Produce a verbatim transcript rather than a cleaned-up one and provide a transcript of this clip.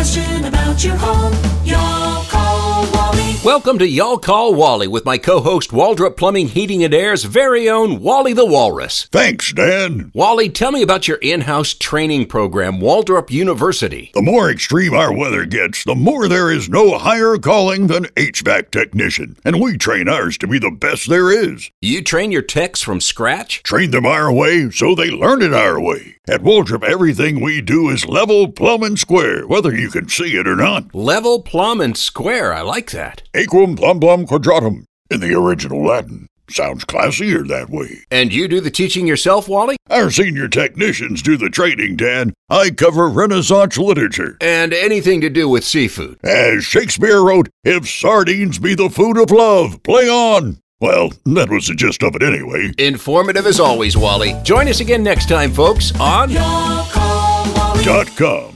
question about your home, y'all call Wally. Welcome to Y'all Call Wally with my co-host Waldrop Plumbing, Heating and Air's very own Wally the Walrus. Thanks, Dan. Wally, tell me about your in-house training program, Waldrop University. The more extreme our weather gets, the more there is no higher calling than H V A C technician, and we train ours to be the best there is. You train your techs from scratch? Train them our way so they learn it our way. At Waldrop, everything we do is level, plumb, and square, whether you can see it or not. Level, plumb, and square. I like that. Aequum plum plum quadratum, in the original Latin. Sounds classier that way. And you do the teaching yourself, Wally? Our senior technicians do the training, Dan. I cover Renaissance literature. And anything to do with seafood. As Shakespeare wrote, if sardines be the food of love, play on. Well, that was the gist of it anyway. Informative as always, Wally. Join us again next time, folks, on Y'all call Wally. Dot com.